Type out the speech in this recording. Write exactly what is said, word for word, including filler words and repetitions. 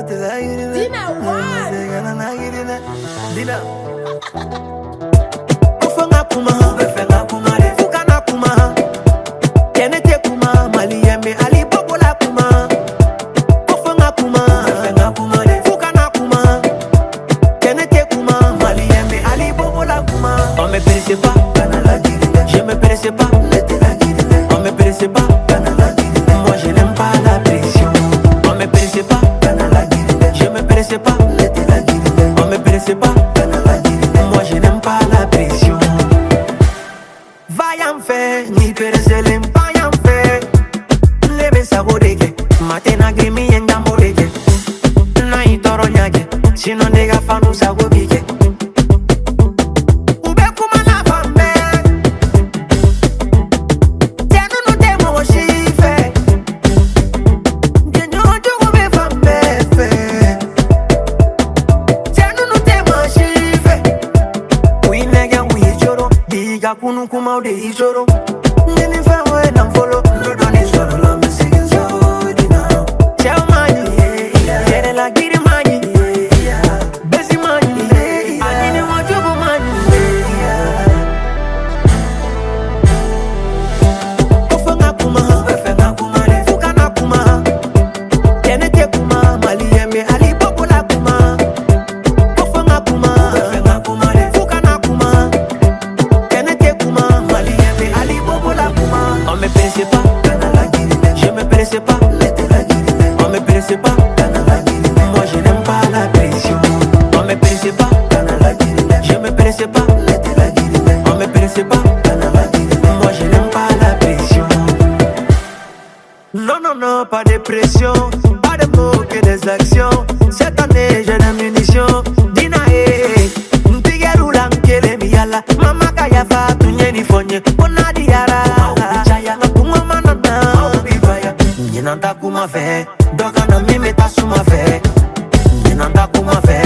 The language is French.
Dina, what? Dina. Ufanga kuma, ufanga kuma, fukana kuma, kenete kuma, maliyeme ali bobola kuma. Ufanga kuma, ufanga kuma, fukana kuma, kenete kuma, maliyeme ali bobola kuma. On me perce pas, je me perce pas, on me perce pas, moi je n'aime pas la pression. On me perce pas, je me perce pas, on me perce pas. Moi je n'aime pas la pression. Vayan fe, ni perselem vayan fe. Lebe sabodege, matena grimi yenga modege. Na itoro nyage, sino nega fanu sabobige. Ube kuma la fambe. Tenu no temo wo shife. Genyo jogo be fambe fe. Tenu no temo shife. Diga kunu kuma de isoro. Nini fawe na follow. Lodo ni soro la me sigin so dina. Tell money, yere la giri money, busy money. I need want you for money. Ufanga kuma, ufanga kuma, fukana kuma, kenete kuma, maliyeme ali bobola kuma. Ufanga kuma, ufanga kuma, fukana kuma. On me perce pas, je me perce pas, on me perce pas, moi je n'aime pas la pression. On me perce pas, je me perce pas, on me perce pas, moi je n'aime pas la pression. Non, non, non, pas de pression, pas de mots que des actions. Cette année j'ai des munitions, Dina eh, Ntigeru lankele miyala, mama kaya fa tunye ni fonye, pona diara. Nanta kuma fe, doka na mimi ta suma fe. Nanta kuma fe.